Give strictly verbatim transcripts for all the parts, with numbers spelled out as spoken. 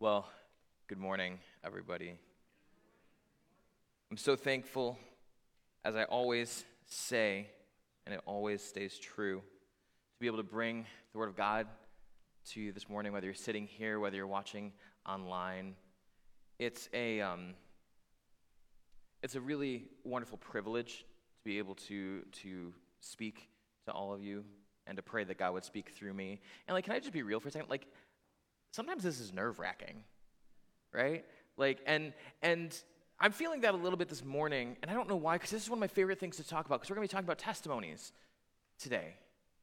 Well, good morning, everybody. I'm so thankful, as I always say, and it always stays true, to be able to bring the Word of God to you this morning, whether you're sitting here, whether you're watching online. It's a um, it's a really wonderful privilege to be able to to speak to all of you and to pray that God would speak through me. And like, can I just be real for a second? Like, sometimes this is nerve-wracking, right? Like, and and I'm feeling that a little bit this morning, and I don't know why, because this is one of my favorite things to talk about, because we're going to be talking about testimonies today.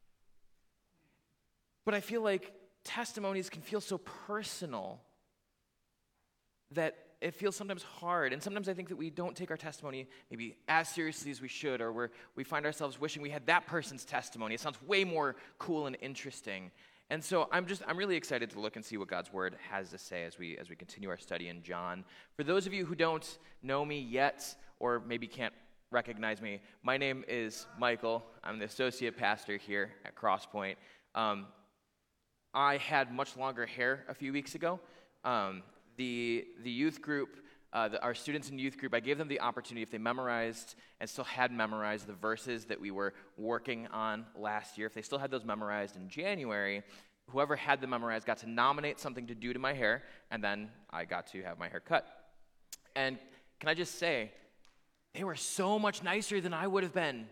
But I feel like testimonies can feel so personal that it feels sometimes hard, and sometimes I think that we don't take our testimony maybe as seriously as we should, or we're, we find ourselves wishing we had that person's testimony. It sounds way more cool and interesting. And so I'm just I'm really excited to look and see what God's Word has to say as we as we continue our study in John. For those of you who don't know me yet, or maybe can't recognize me, my name is Michael. I'm the associate pastor here at Crosspoint. Um, I had much longer hair a few weeks ago. Um, the the youth group, uh, the, our students in youth group, I gave them the opportunity, if they memorized and still had memorized the verses that we were working on last year, if they still had those memorized in January, whoever had them memorized got to nominate something to do to my hair, and then I got to have my hair cut. And can I just say, they were so much nicer than I would have been.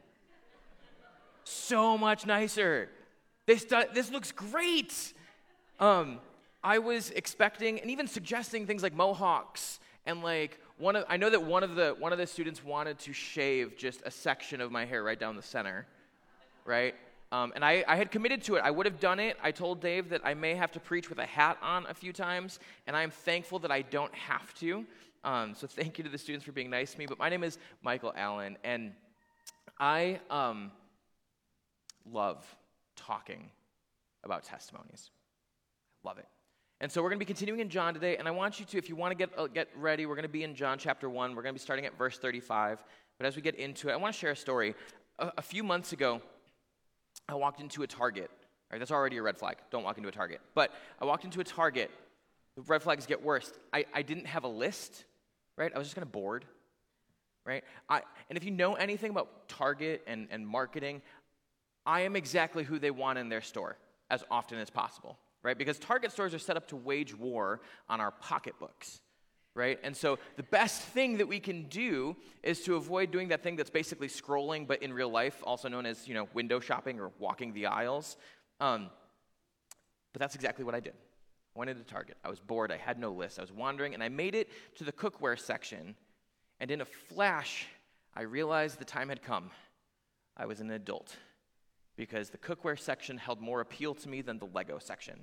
So much nicer. This, do, this looks great. Um, I was expecting and even suggesting things like mohawks, and like one of I know that one of the one of the students wanted to shave just a section of my hair right down the center, right? Um, and I, I had committed to it. I would have done it. I told Dave that I may have to preach with a hat on a few times, and I am thankful that I don't have to. Um, so thank you to the students for being nice to me. But my name is Michael Allen, and I um, love talking about testimonies. Love it. And so we're going to be continuing in John today, and I want you to, if you want to get uh, get ready, we're going to be in John chapter one. We're going to be starting at verse thirty-five. But as we get into it, I want to share a story. A, a few months ago, I walked into a Target. All right, that's already a red flag. Don't walk into a Target. But I walked into a Target. The red flags get worse. I, I didn't have a list, right? I was just kind of bored, right? I, and if you know anything about Target and, and marketing, I am exactly who they want in their store as often as possible. Right? Because Target stores are set up to wage war on our pocketbooks, right? And so the best thing that we can do is to avoid doing that thing that's basically scrolling, but in real life, also known as, you know, window shopping or walking the aisles. Um, but that's exactly what I did. I went into Target. I was bored. I had no list. I was wandering, and I made it to the cookware section. And in a flash, I realized the time had come. I was an adult, because the cookware section held more appeal to me than the Lego section.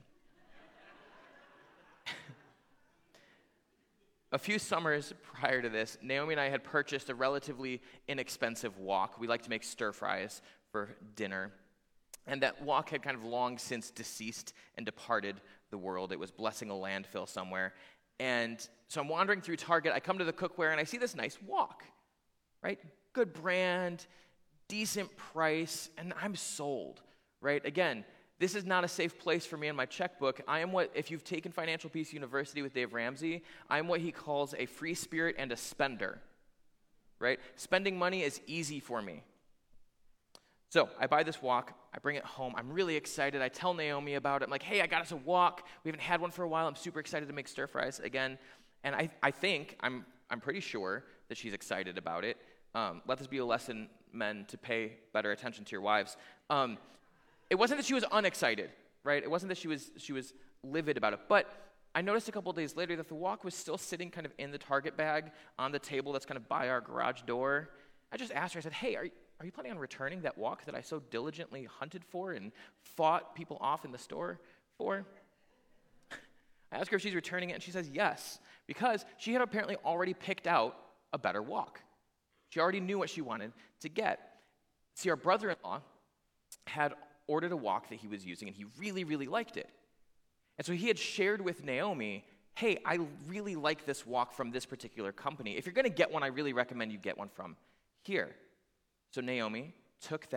A few summers prior to this, Naomi and I had purchased a relatively inexpensive wok. We like to make stir fries for dinner. And that wok had kind of long since deceased and departed the world. It was blessing a landfill somewhere. And so I'm wandering through Target. I come to the cookware, and I see this nice wok, right? Good brand, decent price, and I'm sold, right? Again, this is not a safe place for me in my checkbook. I am what, if you've taken Financial Peace University with Dave Ramsey, I'm what he calls a free spirit and a spender, right? Spending money is easy for me. So I buy this wok. I bring it home. I'm really excited. I tell Naomi about it. I'm like, hey, I got us a wok. We haven't had one for a while. I'm super excited to make stir fries again. And I, I think, I'm, I'm pretty sure that she's excited about it. Um, let this be a lesson, men, to pay better attention to your wives. Um, it wasn't that she was unexcited, right? It wasn't that she was she was livid about it. But I noticed a couple of days later that the wok was still sitting kind of in the Target bag on the table that's kind of by our garage door. I just asked her, I said, hey, are, are you planning on returning that wok that I so diligently hunted for and fought people off in the store for? I asked her if she's returning it, and she says yes, because she had apparently already picked out a better wok. She already knew what she wanted to get. See, our brother-in-law had ordered a wok that he was using, and he really, really liked it. And so he had shared with Naomi, hey, I really like this wok from this particular company. If you're going to get one, I really recommend you get one from here. So Naomi took that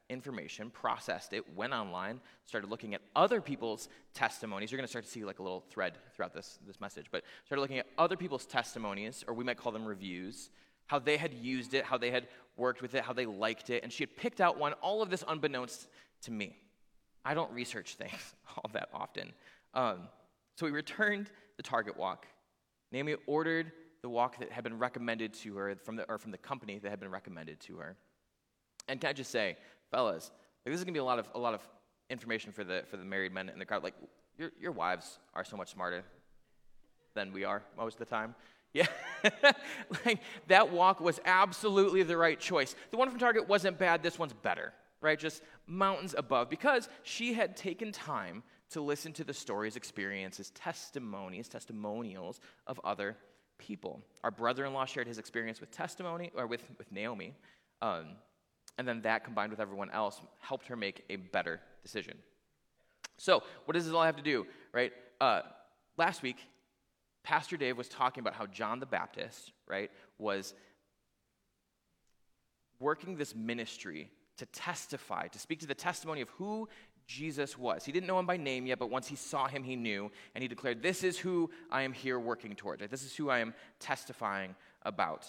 information, processed it, went online, started looking at other people's testimonies. You're going to start to see like a little thread throughout this, this message, but started looking at other people's testimonies, or we might call them reviews, how they had used it, how they had worked with it, how they liked it, and she had picked out one, all of this unbeknownst to me. I don't research things all that often. Um, so we returned the Target walk. Naomi ordered the walk that had been recommended to her from the or from the company that had been recommended to her. And can I just say, fellas, like, this is gonna be a lot of a lot of information for the for the married men in the crowd. Like, your your wives are so much smarter than we are most of the time. Yeah, like that walk was absolutely the right choice. The one from Target wasn't bad. This one's better, right? Just mountains above, because she had taken time to listen to the stories, experiences, testimonies, testimonials of other people. Our brother-in-law shared his experience with testimony, or with, with Naomi, um, and then that combined with everyone else helped her make a better decision. So what does this all have to do, right? Uh, last week, Pastor Dave was talking about how John the Baptist, right, was working this ministry to testify, to speak to the testimony of who Jesus was. He didn't know him by name yet, but once he saw him, he knew, and he declared, this is who I am here working towards. Right? This is who I am testifying about.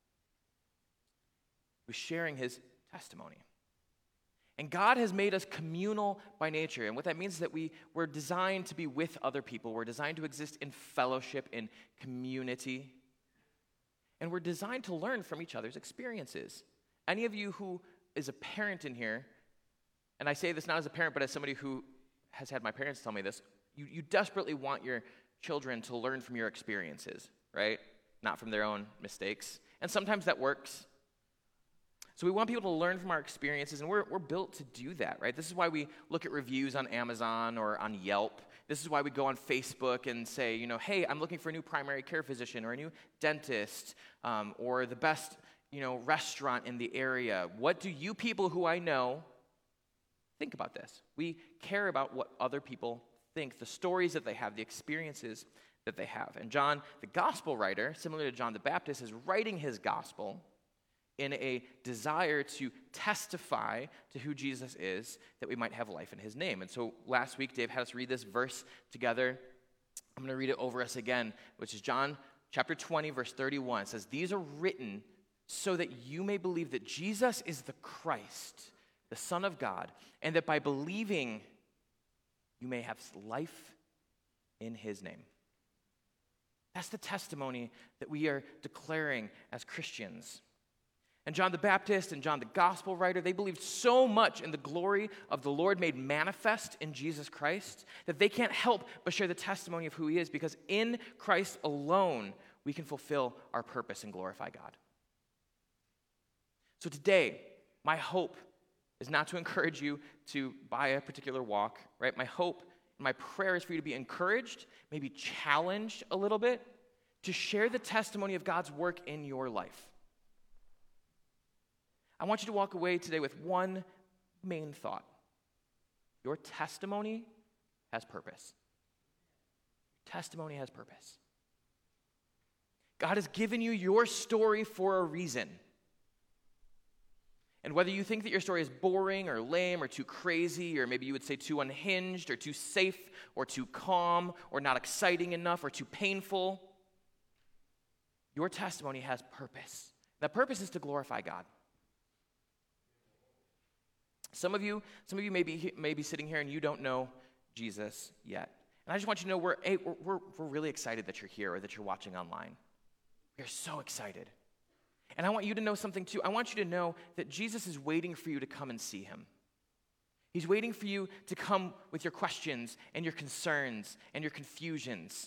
He was sharing his testimony. And God has made us communal by nature, and what that means is that we, we're designed to be with other people. We're designed to exist in fellowship, in community, and we're designed to learn from each other's experiences. Any of you who is a parent in here, and I say this not as a parent, but as somebody who has had my parents tell me this, you, you desperately want your children to learn from your experiences, right? Not from their own mistakes. And sometimes that works. So we want people to learn from our experiences, and we're, we're built to do that, right? This is why we look at reviews on Amazon or on Yelp. This is why we go on Facebook and say, you know, hey, I'm looking for a new primary care physician or a new dentist, um, or the best, you know, restaurant in the area. What do you people who I know think about this? We care about what other people think, the stories that they have, the experiences that they have. And John, the gospel writer, similar to John the Baptist, is writing his gospel in a desire to testify to who Jesus is, that we might have life in his name. And so last week, Dave had us read this verse together. I'm going to read it over us again, which is John chapter twenty, verse thirty-one. It says, these are written so that you may believe that Jesus is the Christ, the Son of God, and that by believing you may have life in his name. That's the testimony that we are declaring as Christians. And John the Baptist and John the gospel writer, they believed so much in the glory of the Lord made manifest in Jesus Christ that they can't help but share the testimony of who he is, because in Christ alone we can fulfill our purpose and glorify God. So today, my hope is not to encourage you to buy a particular walk, right? My hope and my prayer is for you to be encouraged, maybe challenged a little bit, to share the testimony of God's work in your life. I want you to walk away today with one main thought. Your testimony has purpose. Testimony has purpose. God has given you your story for a reason. And whether you think that your story is boring or lame or too crazy, or maybe you would say too unhinged or too safe or too calm or not exciting enough or too painful, your testimony has purpose. That purpose is to glorify God. Some of you, some of you may be, may be sitting here and you don't know Jesus yet. And I just want you to know we're, hey, we're, we're, we're really excited that you're here or that you're watching online. We're so excited. And I want you to know something too. I want you to know that Jesus is waiting for you to come and see him. He's waiting for you to come with your questions and your concerns and your confusions.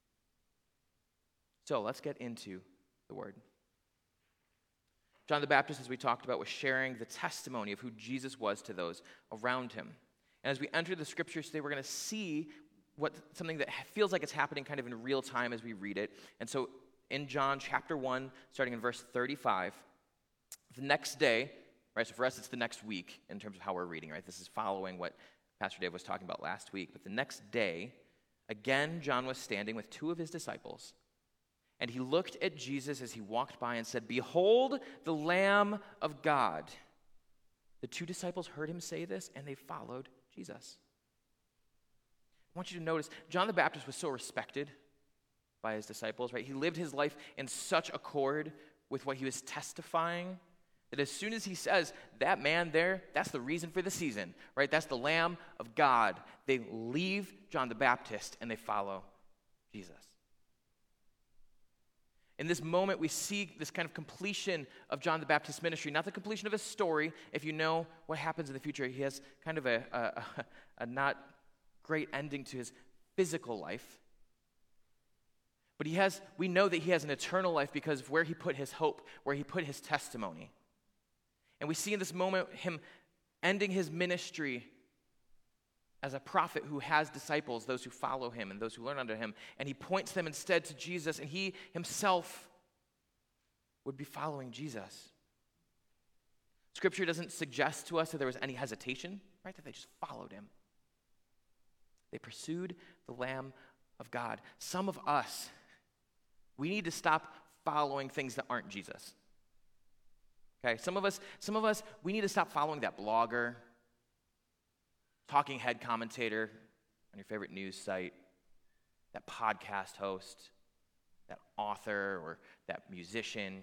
So let's get into the word. John the Baptist, as we talked about, was sharing the testimony of who Jesus was to those around him. And as we enter the scriptures today, we're going to see what something that feels like it's happening kind of in real time as we read it. And so in John chapter one, starting in verse thirty-five, the next day, right, so for us it's the next week in terms of how we're reading, right? This is following what Pastor Dave was talking about last week. But the next day, again, John was standing with two of his disciples. And he looked at Jesus as he walked by and said, "Behold, the Lamb of God." The two disciples heard him say this, and they followed Jesus. I want you to notice, John the Baptist was so respected by his disciples, right? He lived his life in such accord with what he was testifying that as soon as he says, that man there, that's the reason for the season, right? That's the Lamb of God. They leave John the Baptist and they follow Jesus. In this moment, we see this kind of completion of John the Baptist's ministry, not the completion of his story. If you know what happens in the future, he has kind of a, a, a not great ending to his physical life. But he has, we know that he has an eternal life because of where he put his hope, where he put his testimony. And we see in this moment him ending his ministry as a prophet who has disciples, those who follow him and those who learn under him. And he points them instead to Jesus, and he himself would be following Jesus. Scripture doesn't suggest to us that there was any hesitation, right? That they just followed him. They pursued the Lamb of God. Some of us, we need to stop following things that aren't Jesus. Okay, some of us, some of us, we need to stop following that blogger, talking head commentator on your favorite news site, that podcast host, that author, or that musician.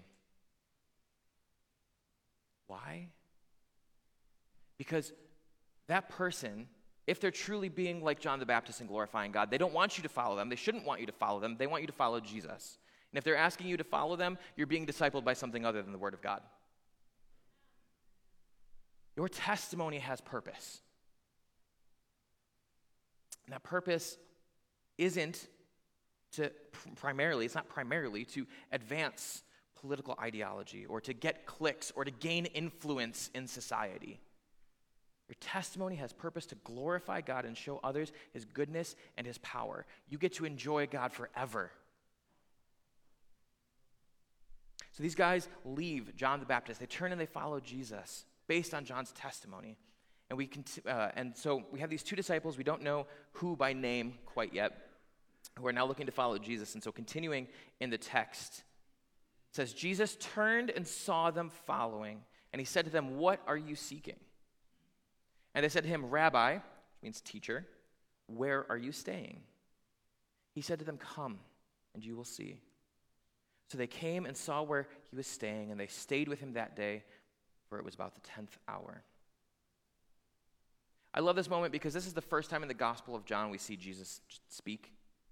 Why? Because that person, if they're truly being like John the Baptist and glorifying God, they don't want you to follow them. They shouldn't want you to follow them. They want you to follow Jesus. And if they're asking you to follow them, you're being discipled by something other than the Word of God. Your testimony has purpose. And that purpose isn't to primarily, it's not primarily to advance political ideology or to get clicks or to gain influence in society. Your testimony has purpose to glorify God and show others his goodness and his power. You get to enjoy God forever. So these guys leave John the Baptist. They turn and they follow Jesus based on John's testimony. And we cont- uh, and so we have these two disciples. We don't know who by name quite yet, who are now looking to follow Jesus. And so continuing in the text, it says, Jesus turned and saw them following, and he said to them, "What are you seeking?" And they said to him, "Rabbi," which means teacher, "where are you staying?" He said to them, "Come, and you will see." So they came and saw where he was staying, and they stayed with him that day, for it was about the tenth hour. I love this moment because this is the first time in the Gospel of John we see Jesus speak.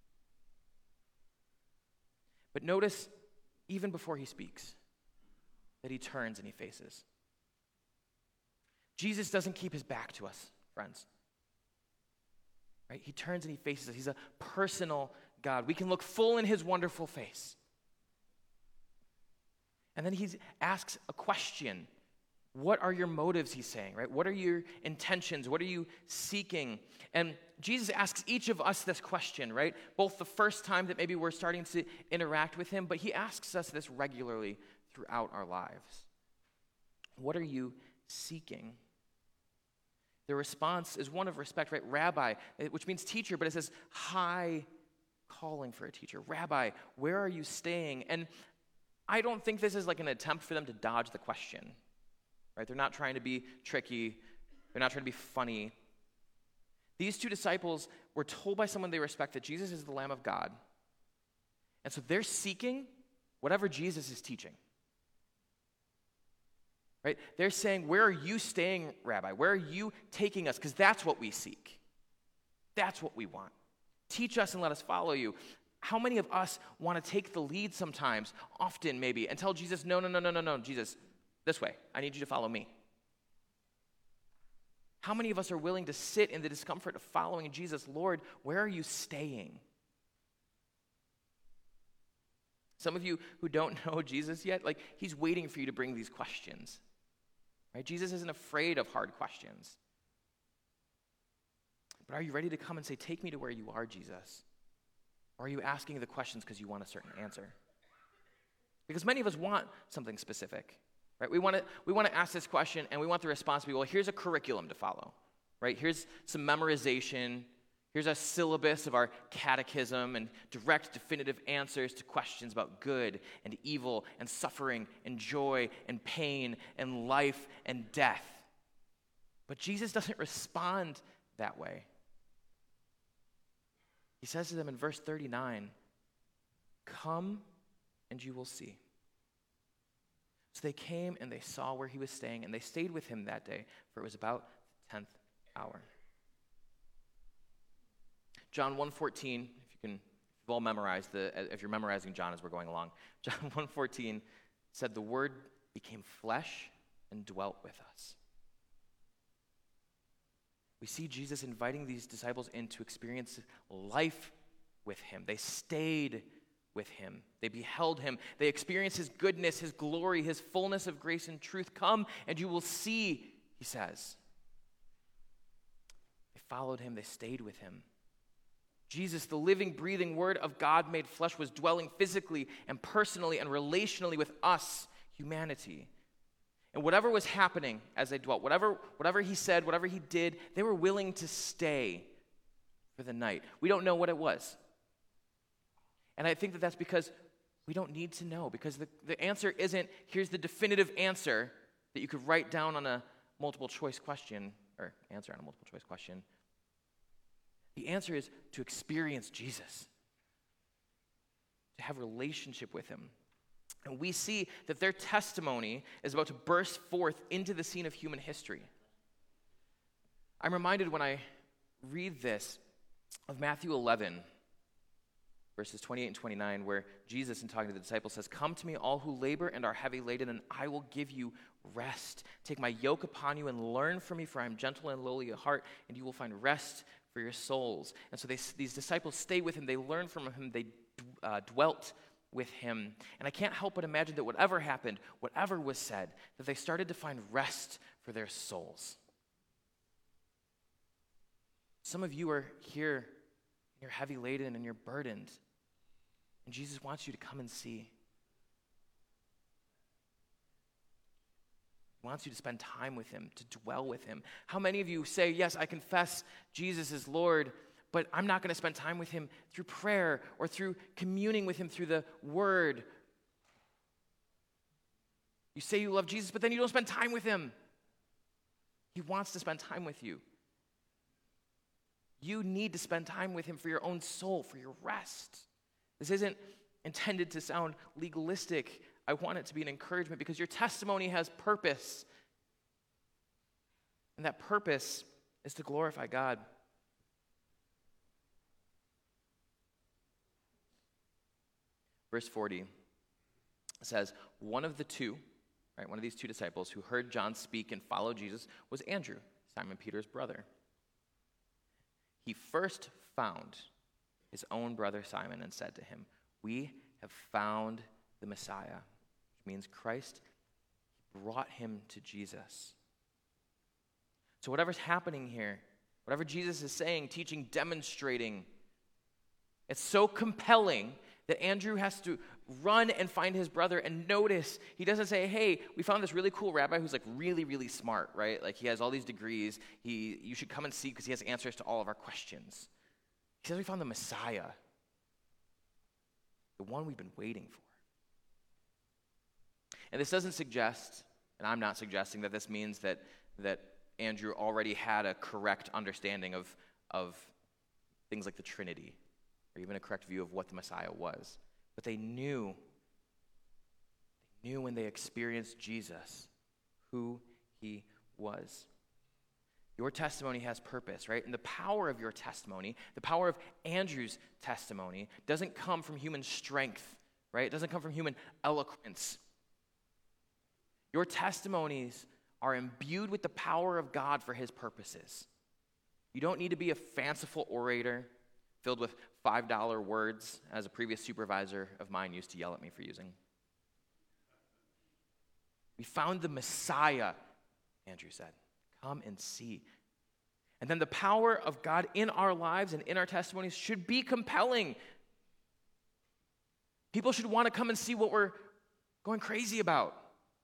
But notice, even before he speaks, that he turns and he faces. Jesus doesn't keep his back to us, friends. Right? He turns and he faces us. He's a personal God. We can look full in his wonderful face. And then he asks a question. What are your motives, he's saying, right? What are your intentions? What are you seeking? And Jesus asks each of us this question, right? Both the first time that maybe we're starting to interact with him, but he asks us this regularly throughout our lives. What are you seeking? The response is one of respect, right? Rabbi, which means teacher, but it says high calling for a teacher. Rabbi, where are you staying? And I don't think this is like an attempt for them to dodge the question. Right? They're not trying to be tricky. They're not trying to be funny. These two disciples were told by someone they respect that Jesus is the Lamb of God. And so they're seeking whatever Jesus is teaching. Right? They're saying, "Where are you staying, Rabbi? Where are you taking us?" Because that's what we seek. That's what we want. Teach us and let us follow you. How many of us want to take the lead sometimes, often maybe, and tell Jesus, no, no, no, no, no, no, Jesus, this way. I need you to follow me. How many of us are willing to sit in the discomfort of following Jesus? Lord, where are you staying? Some of you who don't know Jesus yet, like, he's waiting for you to bring these questions. Right? Jesus isn't afraid of hard questions. But are you ready to come and say, "Take me to where you are, Jesus"? Or are you asking the questions because you want a certain answer? Because many of us want something specific. Right? We want to we want to ask this question, and we want the response to be, well, here's a curriculum to follow. Right? Here's some memorization. Here's a syllabus of our catechism and direct, definitive answers to questions about good and evil and suffering and joy and pain and life and death. But Jesus doesn't respond that way. He says to them in verse thirty-nine, "Come and you will see." So they came and they saw where he was staying, and they stayed with him that day, for it was about the tenth hour. John one fourteen, if you can, if you've all memorized the, if you're memorizing John as we're going along, John one fourteen said, "The Word became flesh and dwelt with us." We see Jesus inviting these disciples in to experience life with him. They stayed with him. They beheld him. They experienced his goodness, his glory, his fullness of grace and truth. "Come and you will see," he says. They followed him. They stayed with him. Jesus, the living, breathing Word of God made flesh, was dwelling physically and personally and relationally with us, humanity. And whatever was happening as they dwelt, whatever, whatever he said, whatever he did, they were willing to stay for the night. We don't know what it was. And I think that that's because we don't need to know, because the, the answer isn't, here's the definitive answer that you could write down on a multiple choice question, or answer on a multiple choice question. The answer is to experience Jesus, to have a relationship with him. And we see that their testimony is about to burst forth into the scene of human history. I'm reminded when I read this of Matthew eleven, verses twenty-eight and twenty-nine, where Jesus, in talking to the disciples, says, "Come to me, all who labor and are heavy laden, and I will give you rest. Take my yoke upon you and learn from me, for I am gentle and lowly of heart, and you will find rest for your souls." And so they, these disciples stay with him. They learn from him. They uh, dwelt with him. And I can't help but imagine that whatever happened, whatever was said, that they started to find rest for their souls. Some of you are here, and you're heavy laden and you're burdened. And Jesus wants you to come and see. He wants you to spend time with him, to dwell with him. How many of you say, yes, I confess Jesus is Lord, but I'm not going to spend time with him through prayer or through communing with him through the word? You say you love Jesus, but then you don't spend time with him. He wants to spend time with you. You need to spend time with him for your own soul, for your rest. This isn't intended to sound legalistic. I want it to be an encouragement because your testimony has purpose. And that purpose is to glorify God. Verse forty says, one of the two, right, one of these two disciples who heard John speak and followed Jesus was Andrew, Simon Peter's brother. He first found his own brother Simon and said to him, "We have found the Messiah," which means Christ. He brought him to Jesus. So whatever's happening here, whatever Jesus is saying, teaching, demonstrating, it's so compelling that Andrew has to run and find his brother. And notice, he doesn't say, "Hey, we found this really cool rabbi who's like really, really smart," right? Like he has all these degrees. He, you should come and see because he has answers to all of our questions. He says we found the Messiah, the one we've been waiting for. And this doesn't suggest, and I'm not suggesting that this means that, that Andrew already had a correct understanding of, of things like the Trinity, or even a correct view of what the Messiah was. But they knew, they knew when they experienced Jesus who he was. Your testimony has purpose, right? And the power of your testimony, the power of Andrew's testimony, doesn't come from human strength, right? It doesn't come from human eloquence. Your testimonies are imbued with the power of God for his purposes. You don't need to be a fanciful orator filled with five dollar words, as a previous supervisor of mine used to yell at me for using. We found the Messiah, Andrew said. Come and see. And then the power of God in our lives and in our testimonies should be compelling. People should want to come and see what we're going crazy about.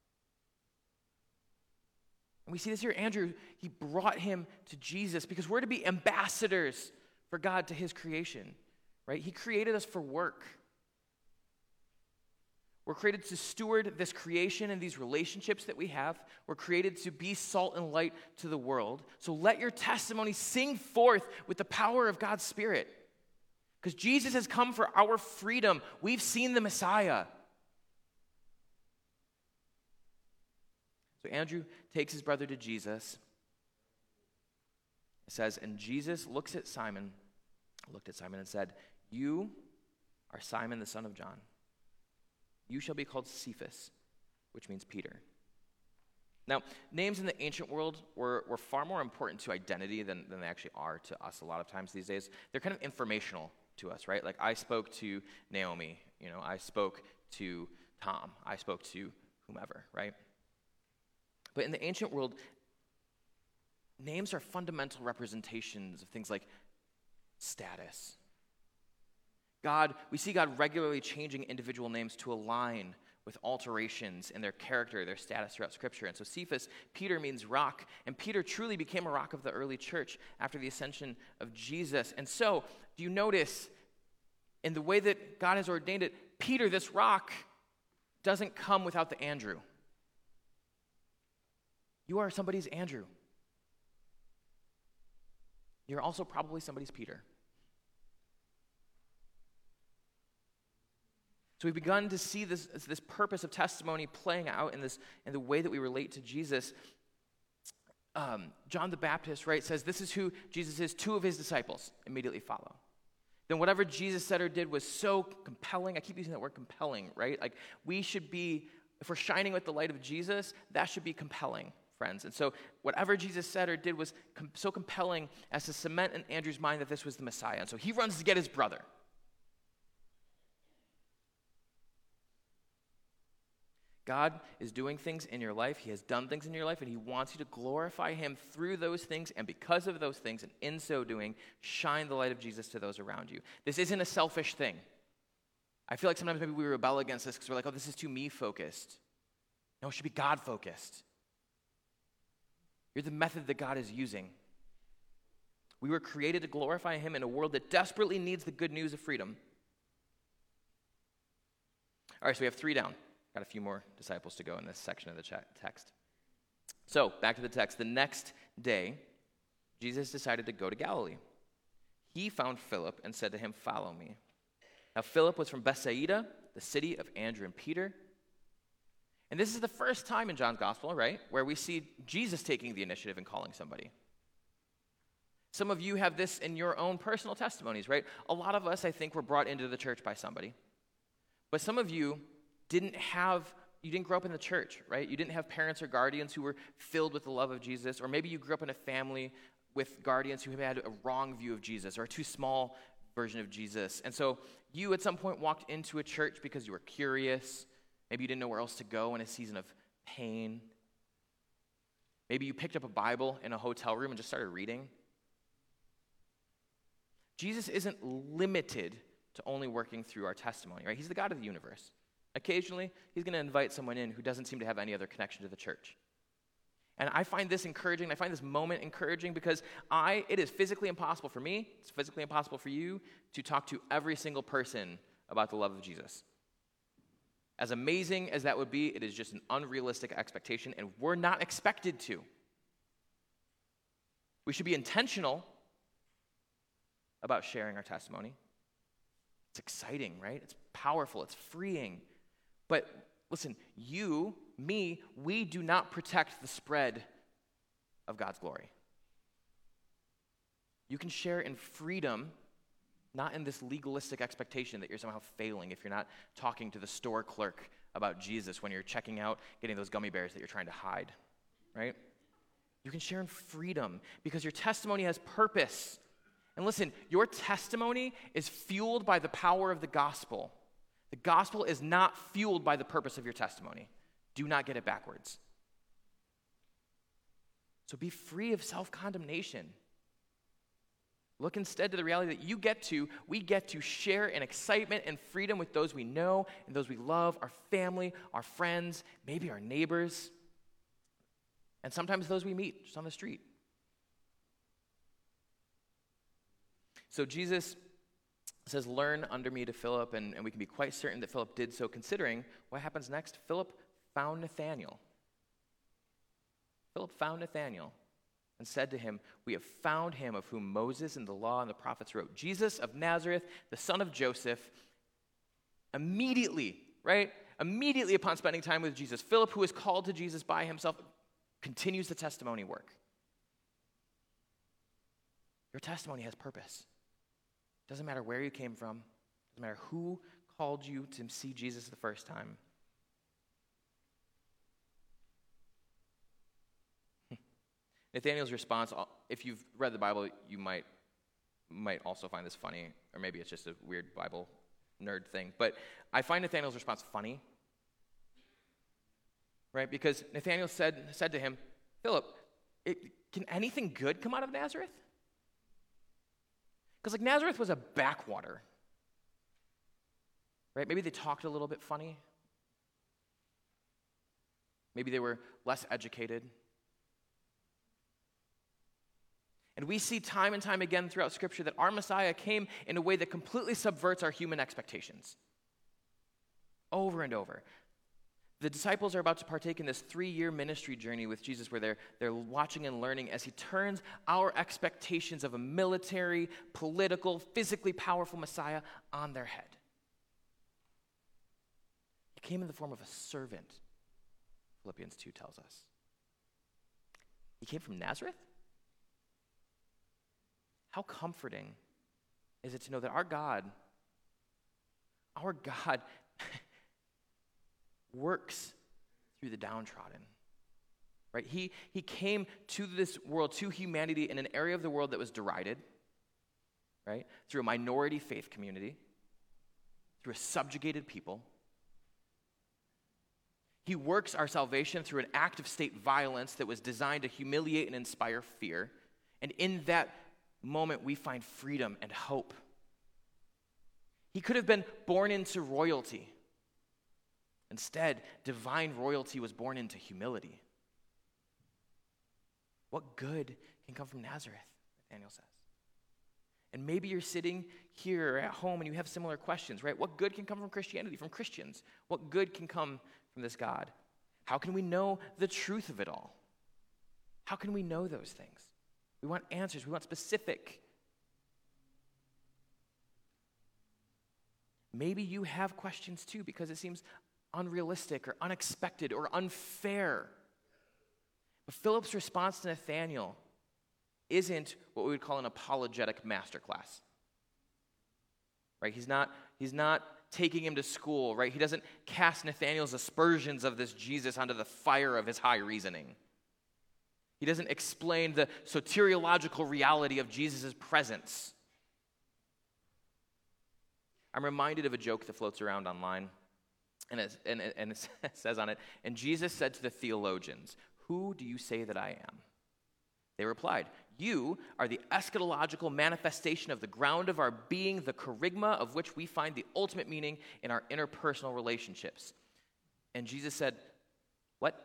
And we see this here. Andrew, he brought him to Jesus because we're to be ambassadors for God to his creation, right? He created us for work. We're We're created to steward this creation and these relationships that we have. We're created to be salt and light to the world. So let your testimony sing forth with the power of God's Spirit. Because Jesus has come for our freedom. We've seen the Messiah. So Andrew takes his brother to Jesus. It says, and Jesus looks at Simon, looked at Simon and said, you are Simon the son of John. You shall be called Cephas, which means Peter. Now, names in the ancient world were, were far more important to identity than, than they actually are to us a lot of times these days. They're kind of informational to us, right? Like I spoke to Naomi, you know, I spoke to Tom, I spoke to whomever, right? But in the ancient world, names are fundamental representations of things like status. God, we see God regularly changing individual names to align with alterations in their character, their status throughout Scripture. And so Cephas, Peter means rock, and Peter truly became a rock of the early church after the ascension of Jesus. And so, do you notice in the way that God has ordained it, Peter, this rock, doesn't come without the Andrew. You are somebody's Andrew. You're also probably somebody's Peter. So we've begun to see this, this purpose of testimony playing out in this in the way that we relate to Jesus. Um, John the Baptist, right, says this is who Jesus is. Two of his disciples immediately follow. Then whatever Jesus said or did was so compelling. I keep using that word compelling, right? Like we should be, if we're shining with the light of Jesus, that should be compelling, friends. And so whatever Jesus said or did was com- so compelling as to cement in Andrew's mind that this was the Messiah. And so he runs to get his brother. God is doing things in your life. He has done things in your life, and he wants you to glorify him through those things, and because of those things, and in so doing, shine the light of Jesus to those around you. This isn't a selfish thing. I feel like sometimes maybe we rebel against this because we're like, oh, this is too me-focused. No, it should be God-focused. You're the method that God is using. We were created to glorify him in a world that desperately needs the good news of freedom. All right, so we have three down. Got a few more disciples to go in this section of the text. So, back to the text. The next day, Jesus decided to go to Galilee. He found Philip and said to him, follow me. Now, Philip was from Bethsaida, the city of Andrew and Peter. And this is the first time in John's gospel, right, where we see Jesus taking the initiative and calling somebody. Some of you have this in your own personal testimonies, right? A lot of us, I think, were brought into the church by somebody. But some of you didn't have, you didn't grow up in the church, right? You didn't have parents or guardians who were filled with the love of Jesus, or maybe you grew up in a family with guardians who had a wrong view of Jesus or a too small version of Jesus. And so you at some point walked into a church because you were curious. Maybe you didn't know where else to go in a season of pain. Maybe you picked up a Bible in a hotel room and just started reading. Jesus isn't limited to only working through our testimony, right? He's the God of the universe. Occasionally, he's going to invite someone in who doesn't seem to have any other connection to the church. And I find this encouraging. I find this moment encouraging because I, it is physically impossible for me, it's physically impossible for you to talk to every single person about the love of Jesus. As amazing as that would be, it is just an unrealistic expectation, and we're not expected to. We should be intentional about sharing our testimony. It's exciting, right? It's powerful. It's freeing. But listen, you, me, we do not protect the spread of God's glory. You can share in freedom, not in this legalistic expectation that you're somehow failing if you're not talking to the store clerk about Jesus when you're checking out, getting those gummy bears that you're trying to hide, right? You can share in freedom because your testimony has purpose. And listen, your testimony is fueled by the power of the gospel. The gospel is not fueled by the purpose of your testimony. Do not get it backwards. So be free of self-condemnation. Look instead to the reality that you get to, we get to share in excitement and freedom with those we know and those we love, our family, our friends, maybe our neighbors, and sometimes those we meet just on the street. So Jesus It says, learn under me to Philip, and, and we can be quite certain that Philip did so, considering what happens next. Philip found Nathanael. Philip found Nathanael and said to him, we have found him of whom Moses and the law and the prophets wrote, Jesus of Nazareth, the son of Joseph. Immediately, right? Immediately upon spending time with Jesus, Philip, who is called to Jesus by himself, continues the testimony work. Your testimony has purpose. Doesn't matter where you came from. Doesn't matter who called you to see Jesus the first time. Nathanael's response, if you've read the Bible, you might might also find this funny, or maybe it's just a weird Bible nerd thing, but I find Nathanael's response funny, right? Because Nathanael said, said to him, Philip, it, can anything good come out of Nazareth? Because like Nazareth was a backwater, right? Maybe they talked a little bit funny. Maybe they were less educated. And we see time and time again throughout Scripture that our Messiah came in a way that completely subverts our human expectations. Over and over. The disciples are about to partake in this three-year ministry journey with Jesus where they're, they're watching and learning as he turns our expectations of a military, political, physically powerful Messiah on their head. He came in the form of a servant, Philippians two tells us. He came from Nazareth? How comforting is it to know that our God, our God works through the downtrodden, right? He, he came to this world, to humanity in an area of the world that was derided, right? Through a minority faith community, through a subjugated people. He works our salvation through an act of state violence that was designed to humiliate and inspire fear. And in that moment, we find freedom and hope. He could have been born into royalty. Instead, divine royalty was born into humility. What good can come from Nazareth, Nathanael says. And maybe you're sitting here at home and you have similar questions, right? What good can come from Christianity, from Christians? What good can come from this God? How can we know the truth of it all? How can we know those things? We want answers. We want specific. Maybe you have questions too because it seems unrealistic or unexpected or unfair. But Philip's response to Nathanael isn't what we would call an apologetic masterclass. Right? He's not, he's not taking him to school, right? He doesn't cast Nathanael's aspersions of this Jesus onto the fire of his high reasoning. He doesn't explain the soteriological reality of Jesus' presence. I'm reminded of a joke that floats around online, and it, and, it, and it says on it, and Jesus said to the theologians, "Who do you say that I am?" They replied, "You are the eschatological manifestation of the ground of our being, the kerygma of which we find the ultimate meaning in our interpersonal relationships." And Jesus said, "What?"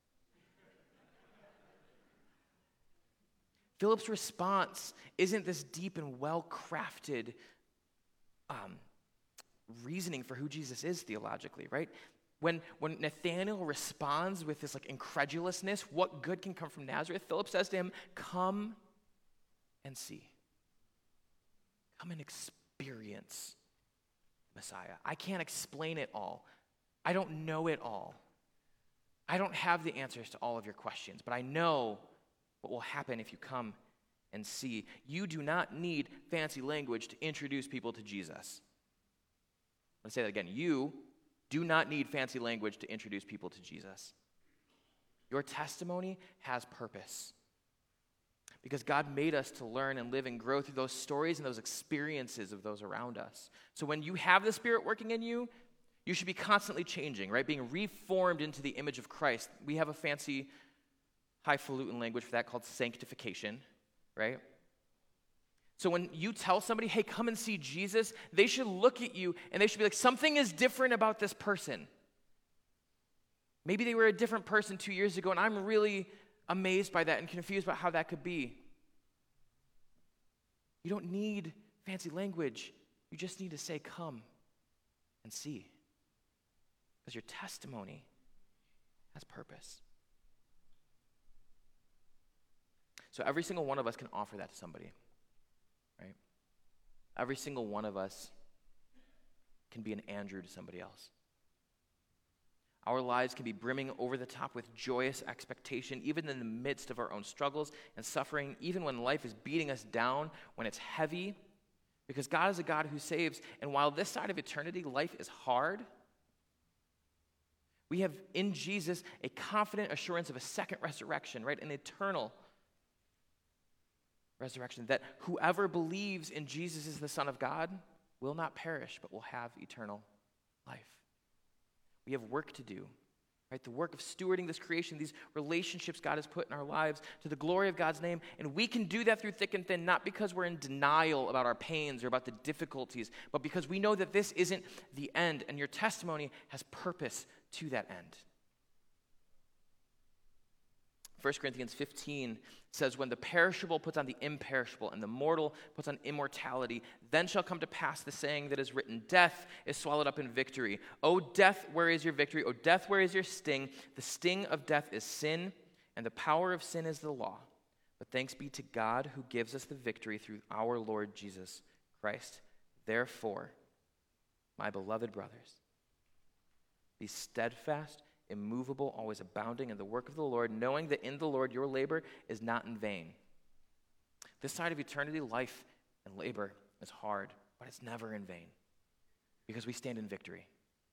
Philip's response isn't this deep and well-crafted um, reasoning for who Jesus is theologically, right? When, when Nathanael responds with this like incredulousness, what good can come from Nazareth? Philip says to him, "Come and see. Come and experience Messiah. I can't explain it all. I don't know it all. I don't have the answers to all of your questions, but I know what will happen if you come and see. You do not need fancy language to introduce people to Jesus." Let's say that again. You do not need fancy language to introduce people to Jesus. Your testimony has purpose because God made us to learn and live and grow through those stories and those experiences of those around us. So when you have the Spirit working in you, you should be constantly changing, right? Being reformed into the image of Christ. We have a fancy highfalutin language for that called sanctification, right? So when you tell somebody, "Hey, come and see Jesus," they should look at you and they should be like, something is different about this person. Maybe they were a different person two years ago and I'm really amazed by that and confused about how that could be. You don't need fancy language You just need to say, come and see. Because your testimony has purpose. So every single one of us can offer that to somebody, right? Every single one of us can be an Andrew to somebody else. Our lives can be brimming over the top with joyous expectation, even in the midst of our own struggles and suffering, even when life is beating us down, when it's heavy, because God is a God who saves. And while this side of eternity, life is hard, we have in Jesus a confident assurance of a second resurrection, right? An eternal resurrection, that whoever believes in Jesus as the Son of God will not perish, but will have eternal life. We have work to do, right? The work of stewarding this creation, these relationships God has put in our lives to the glory of God's name. And we can do that through thick and thin, not because we're in denial about our pains or about the difficulties, but because we know that this isn't the end, and your testimony has purpose to that end. First Corinthians fifteen says, when the perishable puts on the imperishable and the mortal puts on immortality, then shall come to pass the saying that is written, death is swallowed up in victory. O death, where is your victory? O death, where is your sting? The sting of death is sin, and the power of sin is the law. But thanks be to God who gives us the victory through our Lord Jesus Christ. Therefore, my beloved brothers, be steadfast, immovable, always abounding in the work of the Lord, knowing that in the Lord your labor is not in vain. This side of eternity, life and labor is hard, but it's never in vain because we stand in victory.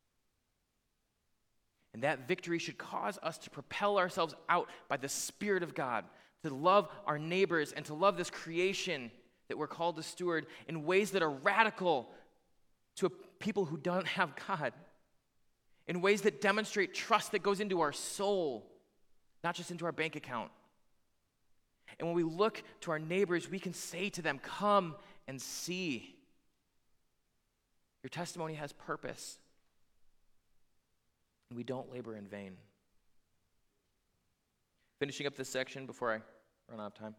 And that victory should cause us to propel ourselves out by the Spirit of God, to love our neighbors and to love this creation that we're called to steward in ways that are radical to people who don't have God, in ways that demonstrate trust that goes into our soul, not just into our bank account. And when we look to our neighbors, we can say to them, come and see. Your testimony has purpose, and we don't labor in vain. Finishing up this section before I run out of time.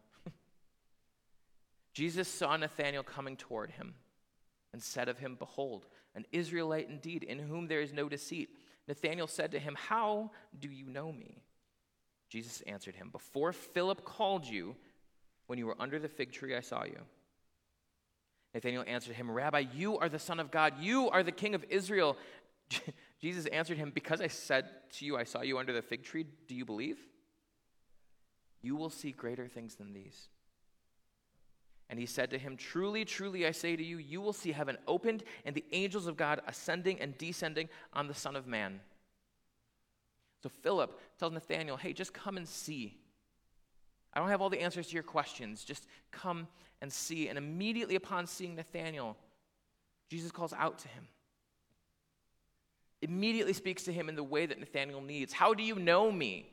Jesus saw Nathanael coming toward him and said of him, behold, an Israelite indeed, in whom there is no deceit. Nathanael said to him, how do you know me? Jesus answered him, before Philip called you, when you were under the fig tree, I saw you. Nathanael answered him, Rabbi, you are the Son of God. You are the King of Israel. Jesus answered him, because I said to you, I saw you under the fig tree, do you believe? You will see greater things than these. And he said to him, truly, truly, I say to you, you will see heaven opened and the angels of God ascending and descending on the Son of Man. So Philip tells Nathanael, hey, just come and see. I don't have all the answers to your questions. Just come and see. And immediately upon seeing Nathanael, Jesus calls out to him. Immediately speaks to him in the way that Nathanael needs. How do you know me?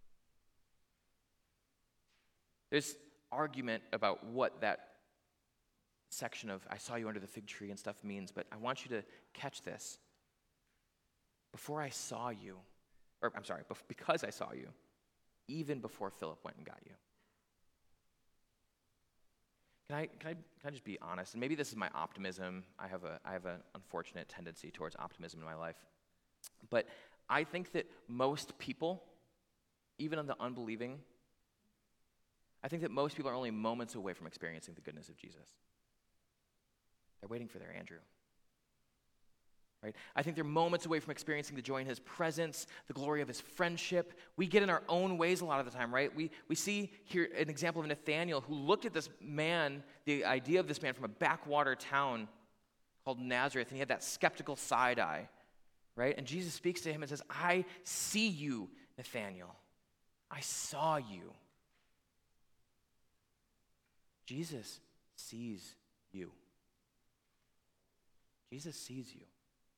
There's argument about what that section of I saw you under the fig tree and stuff means, but I want you to catch this. Before I saw you, or I'm sorry, because I saw you, even before Philip went and got you. Can I, can I, can I just be honest? And maybe this is my optimism. I have a I have an unfortunate tendency towards optimism in my life. But I think that most people, even of the unbelieving, I think that most people are only moments away from experiencing the goodness of Jesus. They're waiting for their Andrew. Right? I think they're moments away from experiencing the joy in his presence, the glory of his friendship. We get in our own ways a lot of the time, right? We we see here an example of Nathanael who looked at this man, the idea of this man from a backwater town called Nazareth, and he had that skeptical side eye, right? And Jesus speaks to him and says, I see you, Nathanael. I saw you. Jesus sees you. Jesus sees you.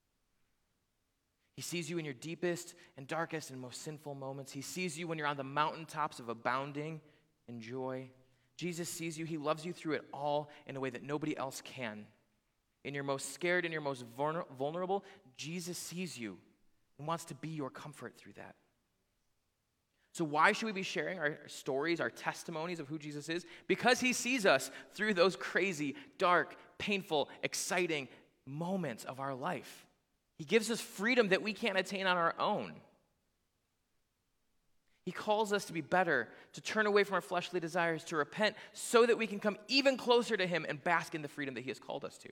He sees you in your deepest and darkest and most sinful moments. He sees you when you're on the mountaintops of abounding in joy. Jesus sees you. He loves you through it all in a way that nobody else can. In your most scared and your most vulnerable, Jesus sees you and wants to be your comfort through that. So why should we be sharing our stories, our testimonies of who Jesus is? Because he sees us through those crazy, dark, painful, exciting, moments of our life. He gives us freedom that we can't attain on our own. He calls us to be better, to turn away from our fleshly desires, to repent so that we can come even closer to him and bask in the freedom that he has called us to.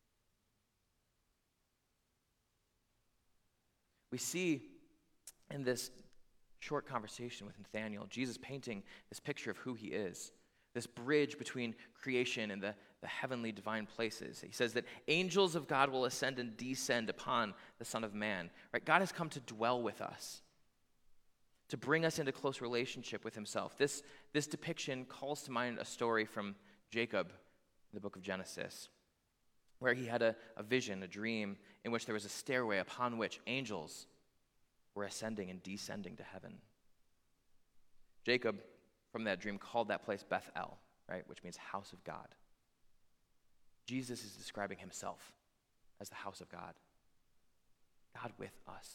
We see in this short conversation with Nathanael, Jesus painting this picture of who he is, this bridge between creation and the, the heavenly divine places. He says that angels of God will ascend and descend upon the Son of Man. Right? God has come to dwell with us, to bring us into close relationship with himself. This, this depiction calls to mind a story from Jacob in the book of Genesis, where he had a, a vision, a dream, in which there was a stairway upon which angels were ascending and descending to heaven. Jacob, from that dream, called that place Bethel, right, which means house of God. Jesus is describing himself as the house of God, God with us.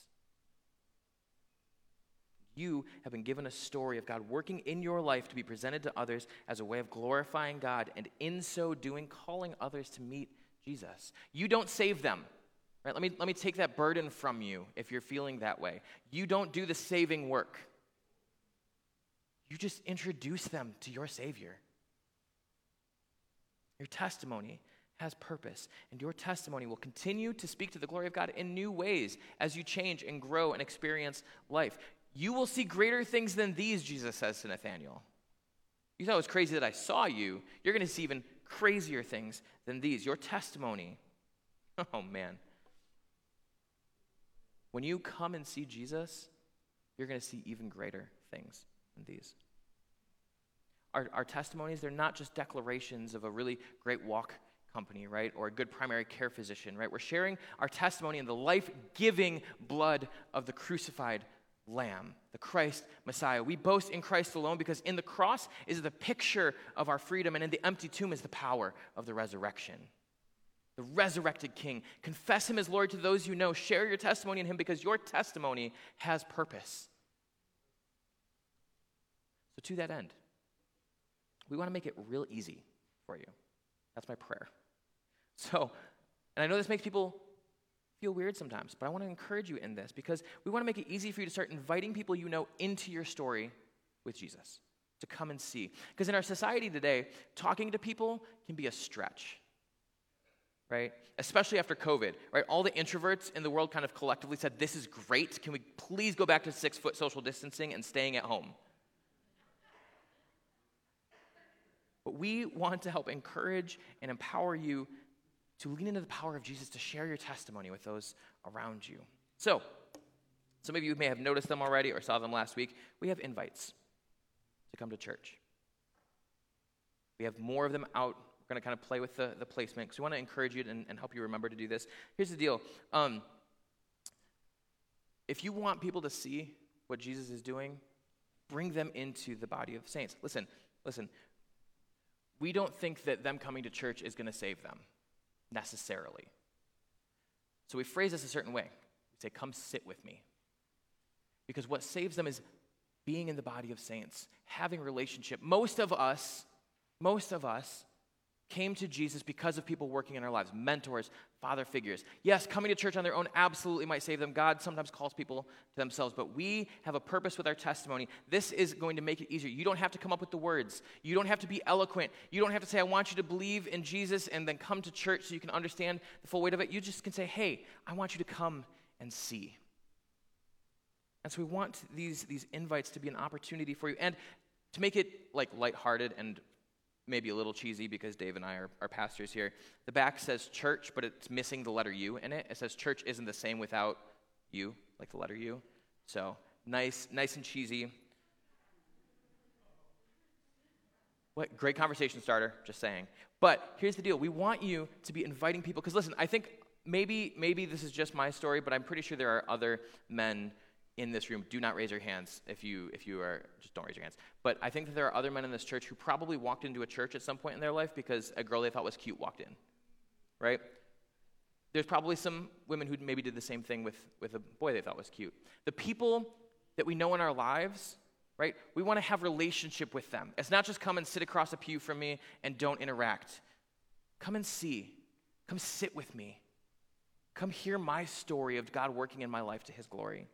You have been given a story of God working in your life to be presented to others as a way of glorifying God, and in so doing, calling others to meet Jesus. You don't save them. Right? Let me, let me take that burden from you if you're feeling that way. You don't do the saving work. You just introduce them to your Savior. Your testimony has purpose, and your testimony will continue to speak to the glory of God in new ways as you change and grow and experience life. You will see greater things than these, Jesus says to Nathanael. You thought it was crazy that I saw you. You're going to see even crazier things than these. Your testimony. Oh, man. When you come and see Jesus, you're going to see even greater things than these. Our, our testimonies, they're not just declarations of a really great walk company, right, or a good primary care physician, right? We're sharing our testimony in the life-giving blood of the crucified Lamb, the Christ Messiah. We boast in Christ alone because in the cross is the picture of our freedom, and in the empty tomb is the power of the resurrection. The resurrected King. Confess him as Lord to those you know. Share your testimony in him because your testimony has purpose. So to that end, we want to make it real easy for you. That's my prayer. So, and I know this makes people feel weird sometimes, but I want to encourage you in this because we want to make it easy for you to start inviting people you know into your story with Jesus, to come and see. Because in our society today, talking to people can be a stretch, right? Especially after COVID, right? All the introverts in the world kind of collectively said, this is great. Can we please go back to six-foot social distancing and staying at home? But we want to help encourage and empower you to lean into the power of Jesus, to share your testimony with those around you. So, some of you may have noticed them already or saw them last week. We have invites to come to church. We have more of them out. We're going to kind of play with the, the placement because we want to encourage you and, and help you remember to do this. Here's the deal. Um, if you want people to see what Jesus is doing, bring them into the body of saints. Listen, listen. We don't think that them coming to church is going to save them, necessarily. So we phrase this a certain way. We say, come sit with me. Because what saves them is being in the body of saints, having relationship. Most of us, most of us came to Jesus because of people working in our lives, mentors, father figures. Yes, coming to church on their own absolutely might save them. God sometimes calls people to themselves, but we have a purpose with our testimony. This is going to make it easier. You don't have to come up with the words. You don't have to be eloquent. You don't have to say, I want you to believe in Jesus and then come to church so you can understand the full weight of it. You just can say, hey, I want you to come and see. And so we want these, these invites to be an opportunity for you. And to make it like lighthearted and maybe a little cheesy because Dave and I are, are pastors here. The back says church, but it's missing the letter U in it. It says church isn't the same without U, like the letter U. So nice, nice and cheesy. What great conversation starter, just saying. But here's the deal. We want you to be inviting people. Because listen, I think maybe maybe this is just my story, but I'm pretty sure there are other men in this room. Do not raise your hands if you if you are, just don't raise your hands. But I think that there are other men in this church who probably walked into a church at some point in their life because a girl they thought was cute walked in, right? There's probably some women who maybe did the same thing with, with a boy they thought was cute. The people that we know in our lives, right, we want to have relationship with them. It's not just come and sit across a pew from me and don't interact. Come and see. Come sit with me. Come hear my story of God working in my life to his glory.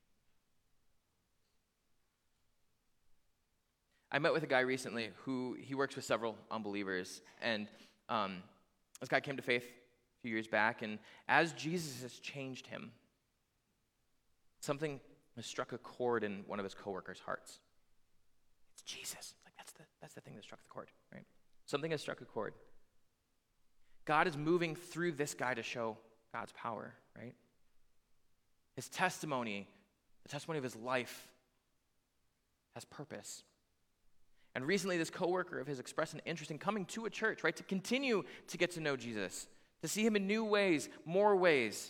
I met with a guy recently who, he works with several unbelievers, and um, this guy came to faith a few years back, and as Jesus has changed him, something has struck a chord in one of his coworkers' hearts. It's Jesus. Like that's the that's the thing that struck the chord, right? Something has struck a chord. God is moving through this guy to show God's power, right? His testimony, the testimony of his life, has purpose. And recently, this coworker of his expressed an interest in coming to a church, right, to continue to get to know Jesus, to see him in new ways, more ways.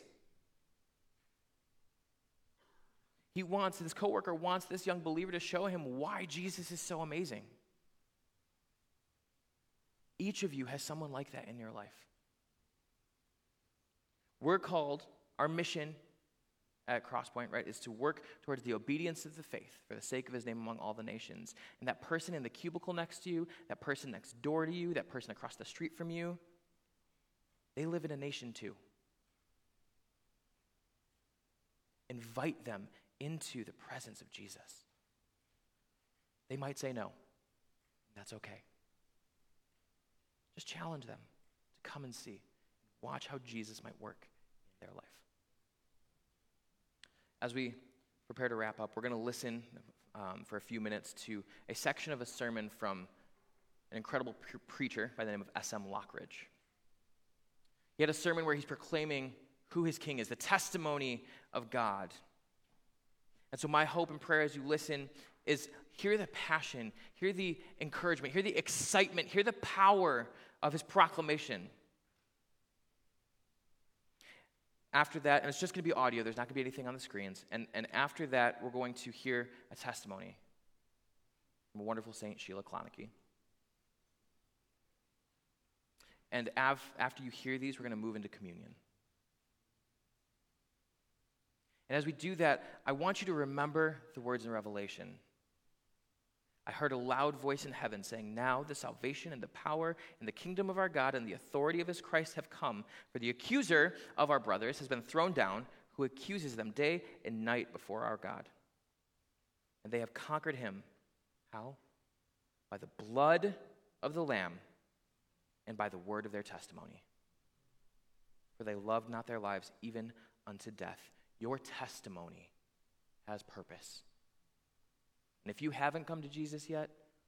He wants, this coworker wants this young believer to show him why Jesus is so amazing. Each of you has someone like that in your life. We're called, our mission at Crosspoint, right, is to work towards the obedience of the faith for the sake of his name among all the nations. And that person in the cubicle next to you, that person next door to you, that person across the street from you, they live in a nation too. Invite them into the presence of Jesus. They might say no. That's okay. Just challenge them to come and see. Watch how Jesus might work in their life. As we prepare to wrap up, we're going to listen um, for a few minutes to a section of a sermon from an incredible pre- preacher by the name of S M Lockridge. He had a sermon where he's proclaiming who his king is, the testimony of God. And so my hope and prayer as you listen is hear the passion, hear the encouragement, hear the excitement, hear the power of his proclamation. After that, and it's just going to be audio, there's not going to be anything on the screens, and, and after that, we're going to hear a testimony from a wonderful saint, Sheila Clonakey. And av, after you hear these, we're going to move into communion. And as we do that, I want you to remember the words in Revelation. I heard a loud voice in heaven saying, "Now the salvation and the power and the kingdom of our God and the authority of his Christ have come. For the accuser of our brothers has been thrown down, who accuses them day and night before our God. And they have conquered him." How? By the blood of the Lamb and by the word of their testimony. For they loved not their lives even unto death. Your testimony has purpose. And if you haven't come to Jesus yet,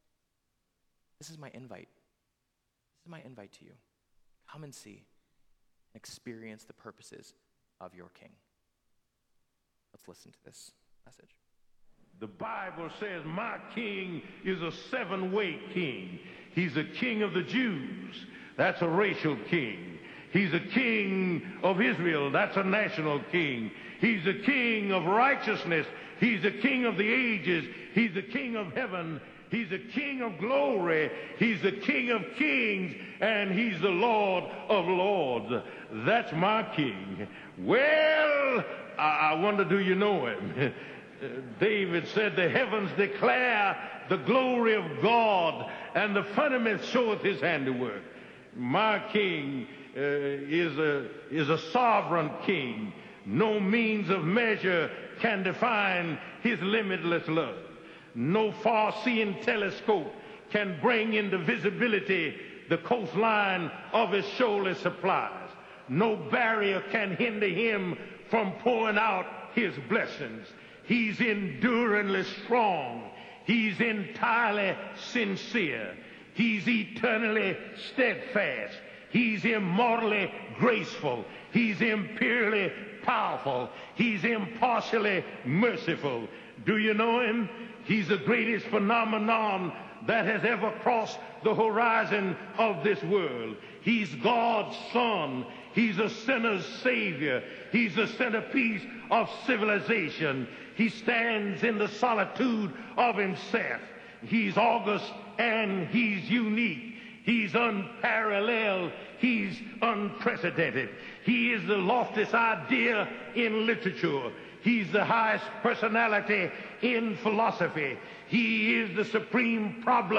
this is my invite. This is my invite to you. Come and see and experience the purposes of your King. Let's listen to this message. The Bible says my king is a seven-way king. He's a king of the Jews. That's a racial king. He's a king of Israel. That's a national king. He's a king of righteousness. He's the king of the ages. He's the king of heaven. He's the king of glory. He's the king of kings. And he's the Lord of lords. That's my king. Well, I, I wonder, do you know him? David said, "The heavens declare the glory of God, and the firmament showeth his handiwork." My king uh, is a is a sovereign king. No means of measure can define his limitless love. No far-seeing telescope can bring into visibility the coastline of his shoaly supplies. No barrier can hinder him from pouring out his blessings. He's enduringly strong. He's entirely sincere. He's eternally steadfast. He's immortally graceful. He's imperially powerful. He's impartially merciful. Do you know him? He's the greatest phenomenon that has ever crossed the horizon of this world. He's God's Son. He's a sinner's Savior. He's the centerpiece of civilization. He stands in the solitude of himself. He's august and he's unique. He's unparalleled. He's unprecedented. He is the loftiest idea in literature. He's the highest personality in philosophy. He is the supreme problem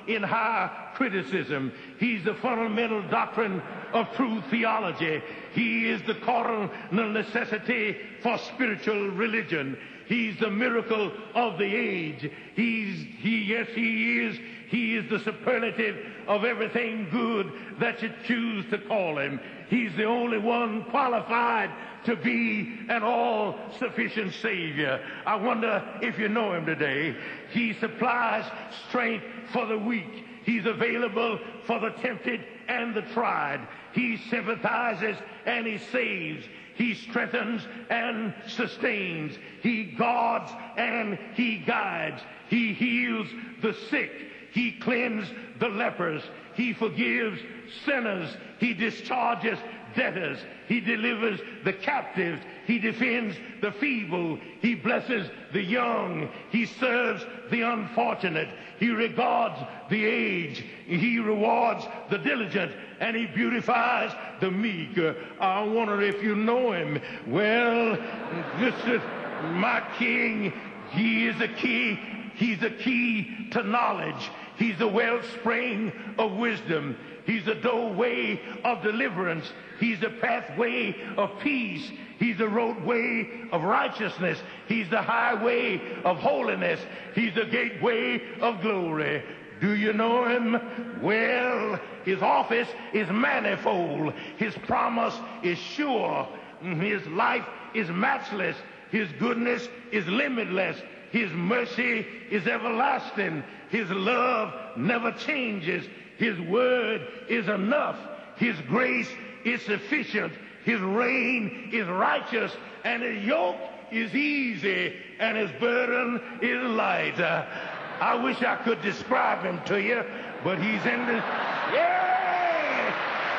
in high criticism. He's the fundamental doctrine of true theology. He is the cardinal necessity for spiritual religion. He's the miracle of the age. He's, he, yes, he is. He is the superlative of everything good that you choose to call him. He's the only one qualified to be an all-sufficient Savior. I wonder if you know him today. He supplies strength for the weak. He's available for the tempted and the tried. He sympathizes and he saves. He strengthens and sustains. He guards and he guides. He heals the sick. He cleanses the lepers. He forgives sinners. He discharges debtors. He delivers the captives. He defends the feeble. He blesses the young. He serves the unfortunate. He regards the aged. He rewards the diligent. And he beautifies the meek. Uh, I wonder if you know him. Well, this is my King. He is the key. He's the key to knowledge. He's the wellspring of wisdom. He's the doorway of deliverance. He's the pathway of peace. He's the roadway of righteousness. He's the highway of holiness. He's the gateway of glory. Do you know him? Well, his office is manifold. His promise is sure. His life is matchless. His goodness is limitless. His mercy is everlasting. His love never changes. His word is enough. His grace is sufficient. His reign is righteous. And his yoke is easy. And his burden is light. Uh, I wish I could describe him to you, but he's in the... Yeah!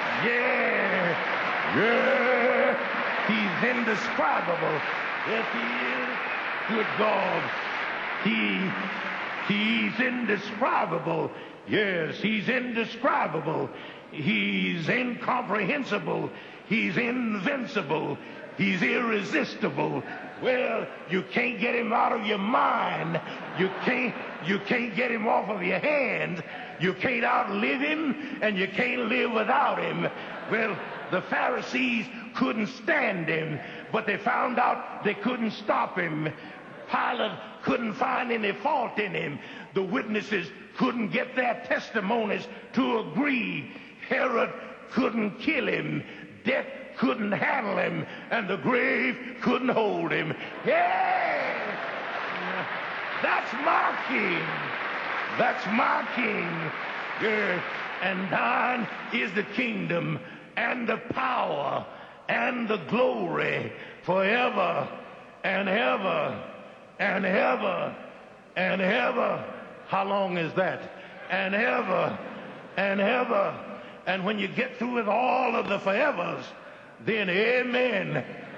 Yeah! Yeah! He's indescribable. Yes, he is. Good God. He, he's indescribable. Yes, he's indescribable. He's incomprehensible. He's invincible. He's irresistible. Well, you can't get him out of your mind. You can't, you can't get him off of your hand. You can't outlive him, and you can't live without him. Well, the Pharisees couldn't stand him, but they found out they couldn't stop him. Pilate couldn't find any fault in him. The witnesses couldn't get their testimonies to agree. Herod couldn't kill him. Death couldn't handle him, and the grave couldn't hold him. Yeah! That's my King. That's my King. Yeah. And thine is the kingdom and the power and the glory forever and ever and ever and ever. How long is that? And ever and ever. And when you get through with all of the forevers, then amen.